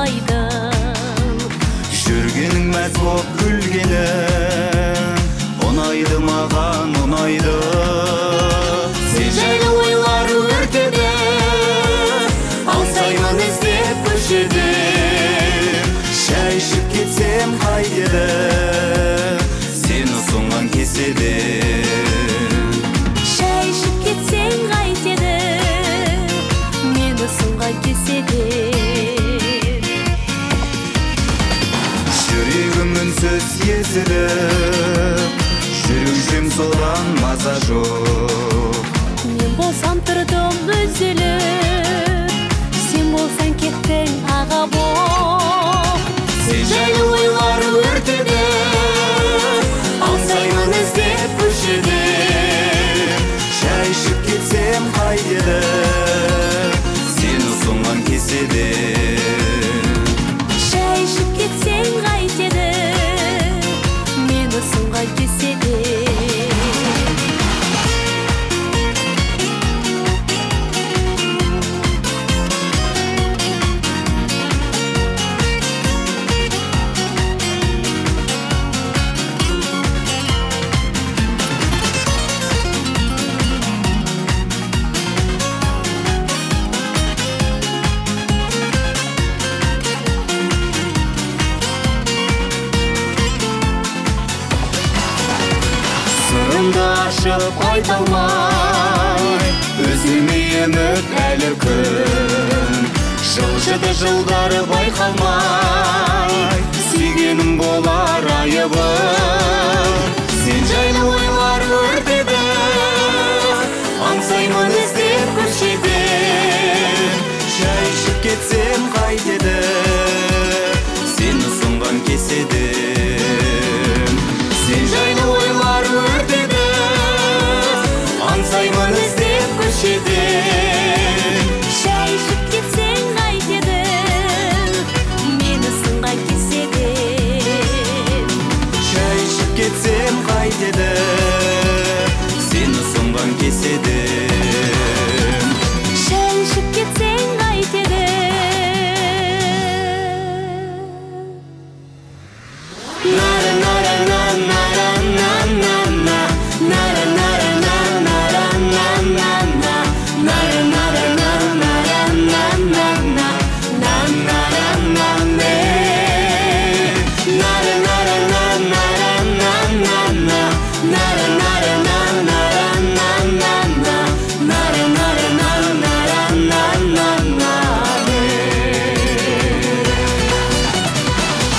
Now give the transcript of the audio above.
қалайдың. Жүргенің мәз боп күлгенің ұнайды маған, ұнайды. Сен жайлы ойлар өртеді, аңсаймын іздеп көшеде. Шай ішіп кетсем қайтеді, сені ұсынған кеседе. Шай ішіп кетсең қайтеді, мені ұсынған кеседе. Жүрегім үнсіз езіліп, жүрушім содан маза жоқ. Мен болсам тұрдым үзіліп, сен болсаң кеттің аға боп. Сен жайлы ойлар өртеді, аңсаймын іздеп көшеде. Шай ішіп кетсем қайтеді, сені ұсынған кеседе. Шай ішіп кетсең қайтеді, мені ұсынған кеседе. Сырымды ашып айта алмай, өзіме үміт әлі күн. Жылжыды жылдары байқалмай, сүйгенім болар айыбым. Сен жайлы ойлар өртеді, аңсаймын іздеп көшеде. Шай ішіп кетсем қайтеді, сен ұсынған кеседе. Сен жайлы ойлар өртеді, аңсаймын іздеп көшеде. Шай ішіп кетсең қайтеді, мені ұсынған кеседе. Шай ішіп кетсем қайтеді,